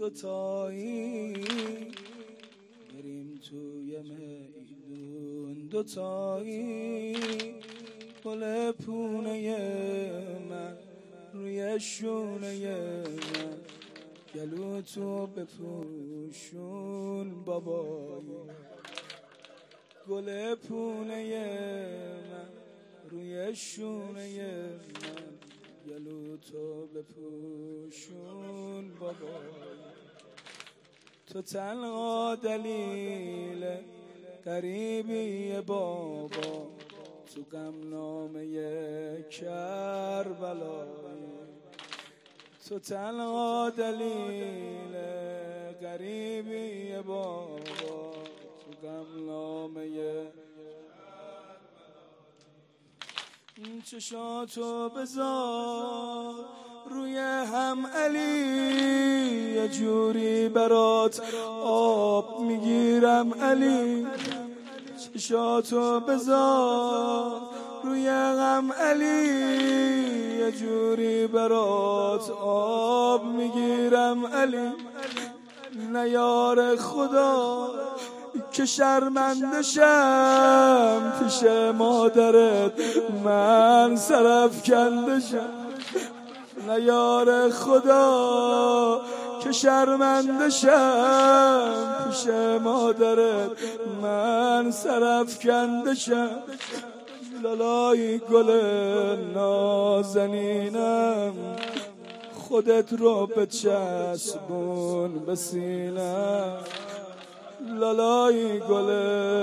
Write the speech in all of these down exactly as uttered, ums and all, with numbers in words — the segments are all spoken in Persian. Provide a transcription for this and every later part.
دوتایی بریم توی میدون دوتایی، گل پونه من روی شونه من، گلو تو بپوشون بابایی. گل پونه من روی شونه من، گلو تو بپوشون بابایی. تو تنها دلیل غریبی بابا، تو غمنامه کربلایی. تو تنها دلیل غریبی بابا، تو غمنامه چشاتو بذار روی هم علی، یه جوری برات آب میگیرم علی. چشاتو بذار روی هم علی، یه جوری برات آب میگیرم علی. نیار خدا که شرمنده شم، پیش مادرت من سرافکنده شم. نیار خدا که شرمنده شم، پیش مادرت من سرافکنده شم. لالای گل نازنینم، خودت رو بچسبون به سینم. لالای گل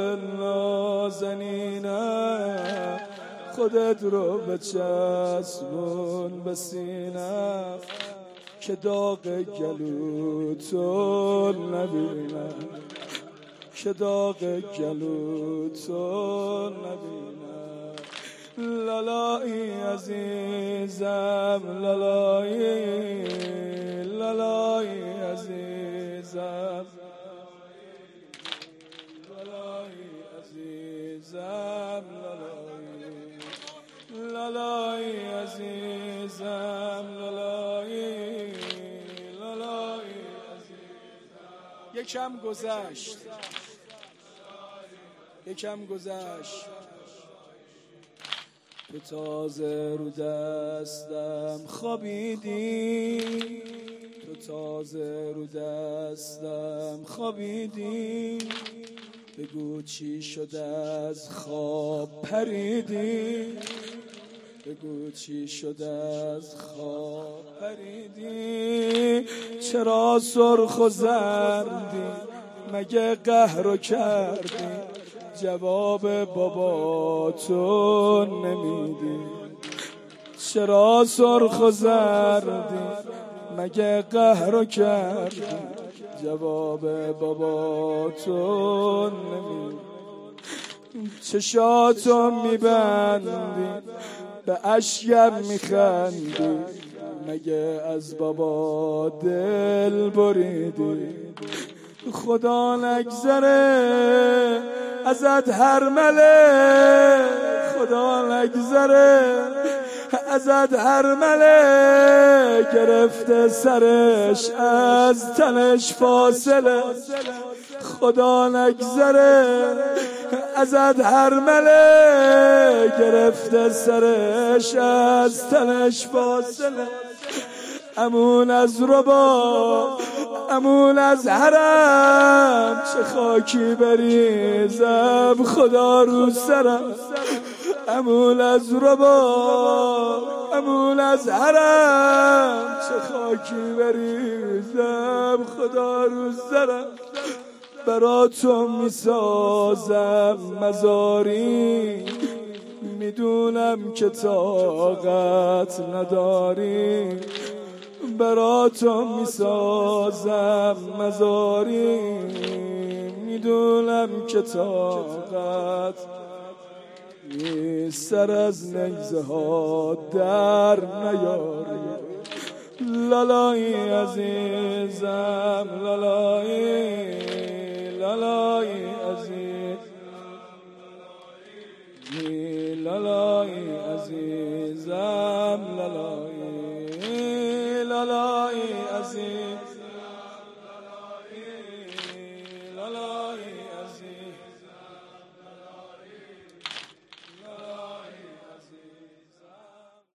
نازنینم، خودت رو بچسبون به سینم، که داغ گلو تو نبینم، که داغ گلو تو نبینم. لالای عزیزم لالای، لالای عزیزم لالای عزیزم لالای، لالای عزیزم لالای، لالای عزیزم. یکم گذشت، یکم گذشت، تو تازه رو دستم خوابیدی، تو تازه رو دستم خوابیدی. بگو چی شد از خواب پریدی، بگو چی شد از خواب پریدی. چرا سرخ و زردی مگه قهر کردی، جواب بابا تو نمیدی. چرا سرخ و زردی مگه قهر کردی، جواب بابا تو نمیدی. چشاتو میبندی به اشکم میخندی، مگه از بابا دل بریدی. خدا نگذره ازت هر مله، خدا نگذره ازت هر مله، گرفته سرش از تنش فاصله. خدا نگذره ازت هر مله، گرفته سرش از تنش فاصله. امون از ربا امون از حرم، چه خاکی بریزم خدا رو سرم. امون از ربا امون از حرم، چه خاکی بریزم خدا رو سرم. برا تو میسازم مزاری، میدونم که طاقت نداری. برا تو میسازم مزاری، میدونم که طاقت نیست سر از نیزه ها در نیاری. لالای عزیزم لالای، لالای عزیز لالای عزیزم لالای، لالای عزیز